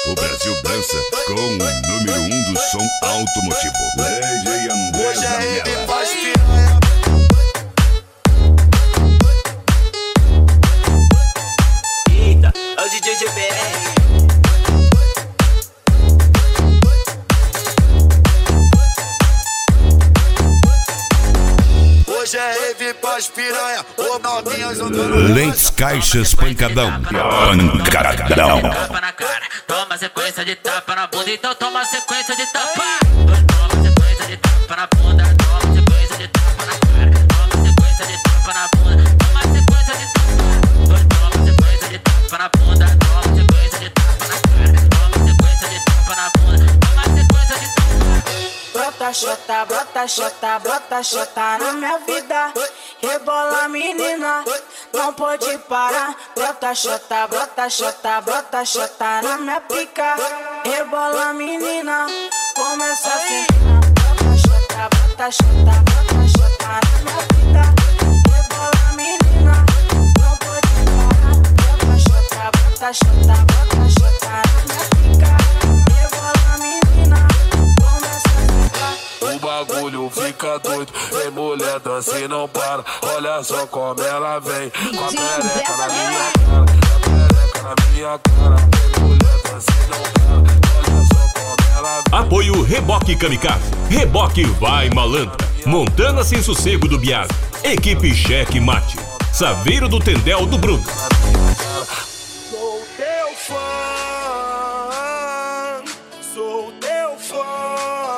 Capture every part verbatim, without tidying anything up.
O Brasil dança com o número um do som automotivo. D J André Zanella. Eita, é o D J G B R. Hoje é rave pras piranha, ô novinhas andando. Lentes, caixas, pancadão. Pancadão. Tapa na cara, toma sequência de tapa na bunda, então toma sequência de tapa. Toma sequência de tapa na bunda, toma sequência de tapa na cara, toma sequência de tapa na bunda, toma sequência de tapa. Toma sequência de tapa na bunda, toma sequência de tapa na cara, toma sequência de tapa na bunda, toma sequência de tapa. Brota chota, brota chota, brota chota na minha vida. Rebola menina, não pode parar. Brota chota, brota chota, brota chota na minha pica. Rebola menina, começa a sentar. Brota chota, brota chota, brota chota na minha vida. Rebola menina, não pode parar. Brota chota, brota chota, brota chota na minha pica. Rebola menina, começa a sentar. O bagulho fica doido, vem mulher dança e não para. Olha só como ela vem, com a perereca na minha cara, a perereca na minha cara. Vem mulher dança e não para, olha só como ela vem. Apoio Reboque Kamikaze, Reboque Vai Malandra, Montana Sem Sossego do Biase, Equipe Cheque Mate, Saveiro do Tendel do Bruno. Sou teu fã, sou teu fã.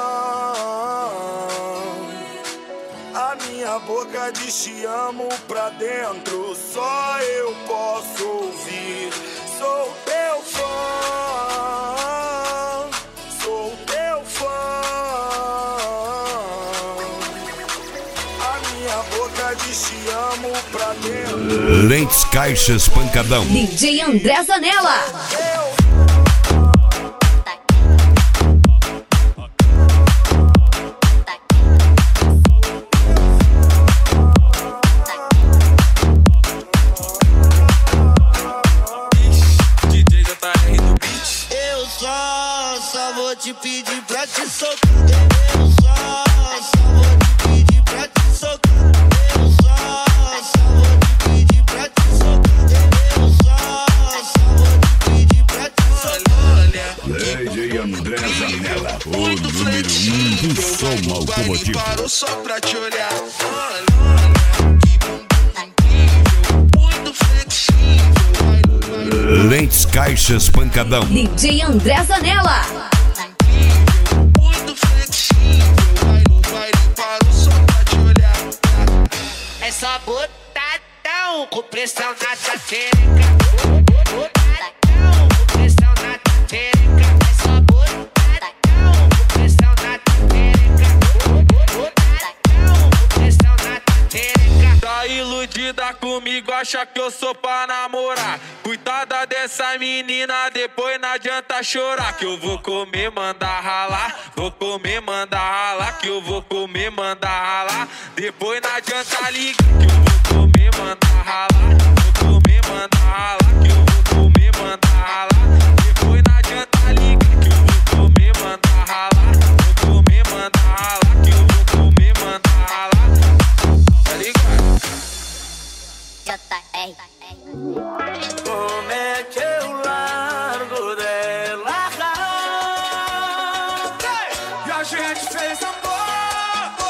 A minha boca diz te amo pra dentro, só eu posso ouvir. Sou teu fã, sou teu fã. A minha boca diz te amo pra dentro. Lentes, caixas, pancadão. D J André Zanella. Eu só, só vou te pedir pra te soltar. Eu só, só vou te pedir pra te soltar. Eu só, só vou te pedir pra te soltar. Eu só, só vou te pedir pra te soltar. D J André Zanella, o número um do som automotivo. Parou só pra te olhar. Olha, que bumbum incrível, muito flexível. Lentes, caixas, pancadão. D J André Zanella. Muito flexível, vai no baile, parou só pra te olhar. É só botadão, com pressão na tua xereca. Botadão, com pressão na tua xereca. É só botadão, com pressão na tua xereca. Botadão, com pressão na tua xereca. Tá iludida comigo, acha que eu sou pra namorar. Cuidada dessa menina, depois não adianta chorar. Que eu vou comer, mandar ralar. Vou comer, mandar ralar. Que eu vou comer, mandar ralar. Depois não adianta ligar. Que eu vou comer, mandar ralar. Vou comer, mandar ralar. Que eu vou comer, mandar ralar. Depois não adianta ligar. Que eu vou comer, mandar ralar. Vou comer, mandar ralar. Que eu vou comer, mandar ralar. Tá ligado? J R. Como é que eu largo dela? E a gente fez amor.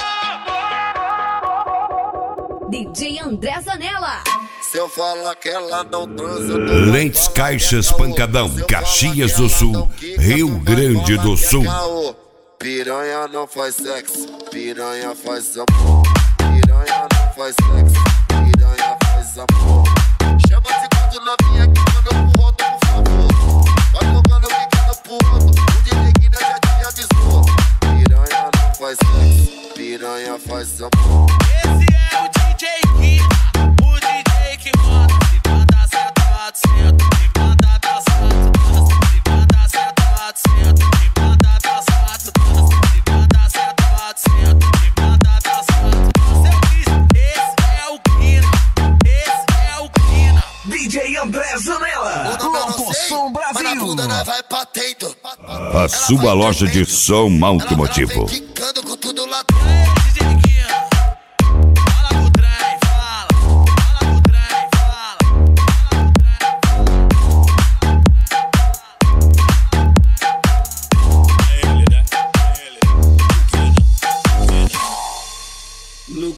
D J André Zanella. Se eu falar que ela não transa, eu tô Lentes, caixas, pancadão. Caxias do Sul, Rio Grande do Sul. Piranha não faz sexo, piranha faz amor. Piranha não faz sexo, piranha faz amor. Chama esse quatro novinha que manda pro outro, por favor. Vai tocando pequeno pro outro, o D J Guina já te avisou. Piranha não faz sexo, piranha faz amor. Esse é o D J Guina, o D J que manda. Se manda sentado, senta, se manda dançado, dança. Se manda sentado, senta, se manda dançado, dança. Se manda sentado, senta, se manda dançado, dança. Eu disse, esse é o Guina, esse é o André Zanella, Locoção Brasil. Vai patento. A sua loja de som automotivo. Ficando com tudo lá.